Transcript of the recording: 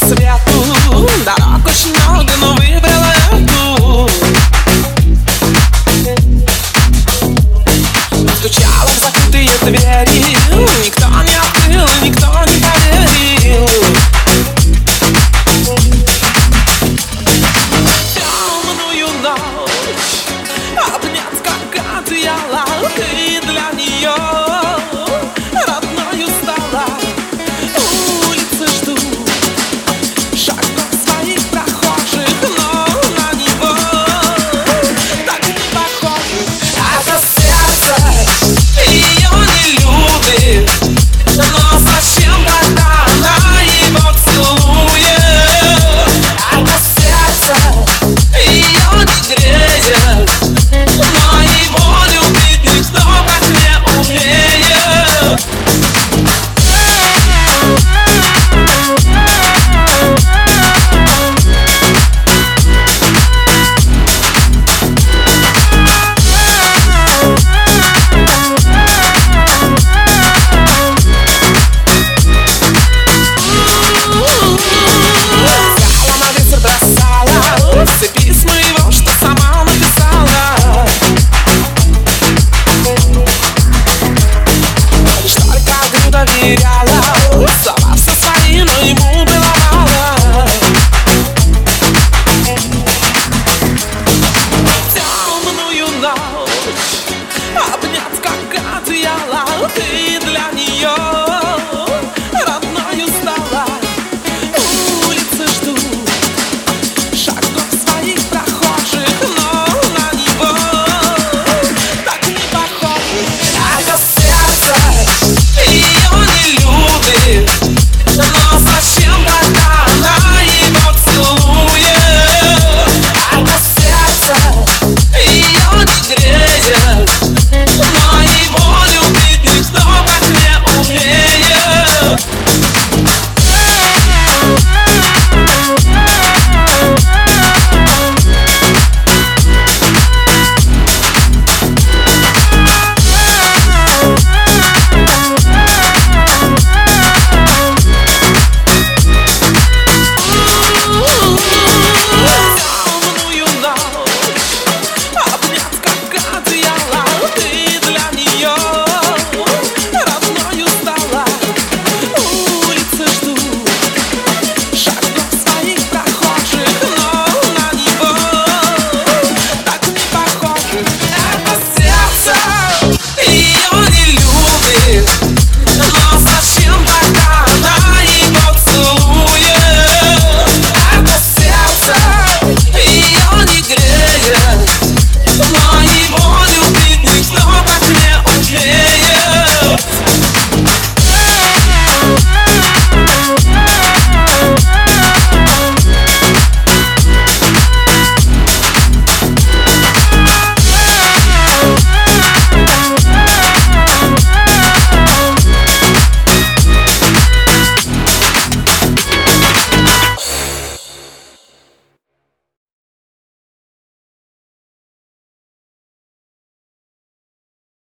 свету. Дорог очень много, но выбрала эту. Стучала в закрытые двери, никто не открыл, никто не поверил. Темную ночь обнять как одеяло, и для нее родною стала. Улицы ждут шагов своих прохожих, но на него так не похожих. Это сердце ее не любит, но зачем тогда она его целует? Это сердце ее не греет, но его любить никто так не умеет. Все письма его, что сама написала, что только огню доверяла.